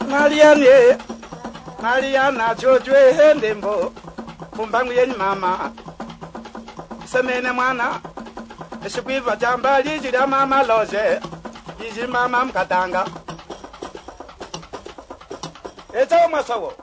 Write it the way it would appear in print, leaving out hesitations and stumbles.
Mariana chojwe hendembo kumbangu yenyi mama semene mwana esikuiva jamba lijira mama loje yiji mama mkatanga eto masawo